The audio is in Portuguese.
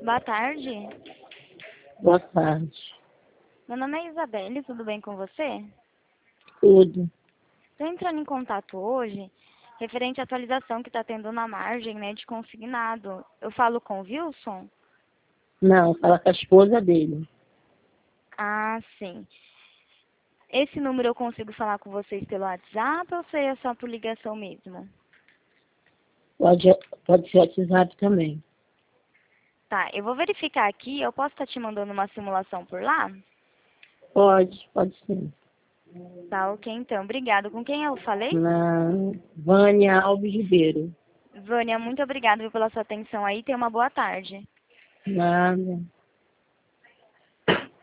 Boa tarde. Boa tarde. Meu nome é Isabelle, tudo bem com você? Tudo. Estou entrando em contato hoje, referente à atualização que está tendo na margem, né, de consignado. Eu falo com o Wilson? Não, fala com a esposa dele. Ah, sim. Esse número eu consigo falar com vocês pelo WhatsApp ou seria só por ligação mesmo? Pode, pode ser WhatsApp também. Tá, eu vou verificar aqui, eu posso estar te mandando uma simulação por lá? Pode ser. Tá, ok então, obrigada. Com quem eu falei? Na Vânia Alves Ribeiro. Vânia, muito obrigada pela sua atenção aí, tenha uma boa tarde. Nada.